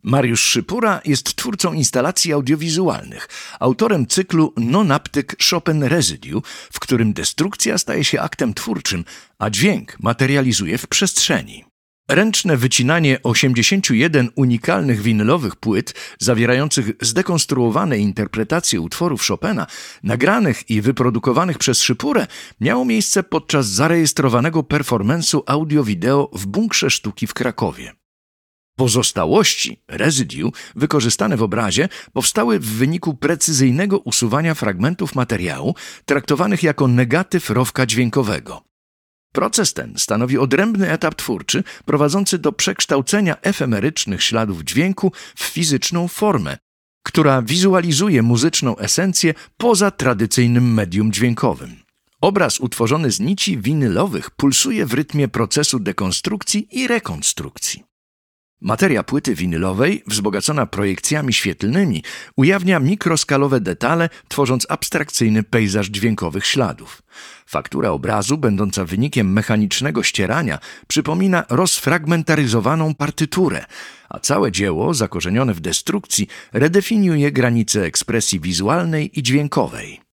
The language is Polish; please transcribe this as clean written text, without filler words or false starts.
Mariusz Szypura jest twórcą instalacji audiowizualnych, autorem cyklu Nonaptyk Chopin Residue, w którym destrukcja staje się aktem twórczym, a dźwięk materializuje w przestrzeni. Ręczne wycinanie 81 unikalnych winylowych płyt zawierających zdekonstruowane interpretacje utworów Chopina, nagranych i wyprodukowanych przez Szypurę, miało miejsce podczas zarejestrowanego performance'u audio-wideo w Bunkrze Sztuki w Krakowie. Pozostałości, residue, wykorzystane w obrazie, powstały w wyniku precyzyjnego usuwania fragmentów materiału traktowanych jako negatyw rowka dźwiękowego. Proces ten stanowi odrębny etap twórczy prowadzący do przekształcenia efemerycznych śladów dźwięku w fizyczną formę, która wizualizuje muzyczną esencję poza tradycyjnym medium dźwiękowym. Obraz utworzony z nici winylowych pulsuje w rytmie procesu dekonstrukcji i rekonstrukcji. Materia płyty winylowej, wzbogacona projekcjami świetlnymi, ujawnia mikroskalowe detale, tworząc abstrakcyjny pejzaż dźwiękowych śladów. Faktura obrazu, będąca wynikiem mechanicznego ścierania, przypomina rozfragmentaryzowaną partyturę, a całe dzieło, zakorzenione w destrukcji, redefiniuje granice ekspresji wizualnej i dźwiękowej.